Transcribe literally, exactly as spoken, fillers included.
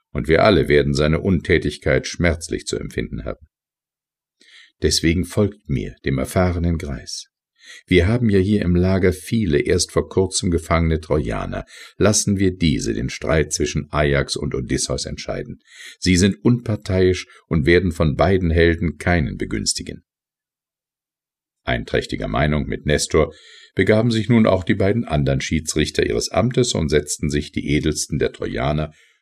und wir alle werden seine Untätigkeit schmerzlich zu empfinden haben. Deswegen folgt mir, dem erfahrenen Greis. Wir haben ja hier im Lager viele erst vor kurzem gefangene Trojaner. Lassen wir diese den Streit zwischen Ajax und Odysseus entscheiden. Sie sind unparteiisch und werden von beiden Helden keinen begünstigen. Einträchtiger Meinung mit Nestor begaben sich nun auch die beiden anderen Schiedsrichter ihres Amtes und setzten sich die edelsten der Trojaner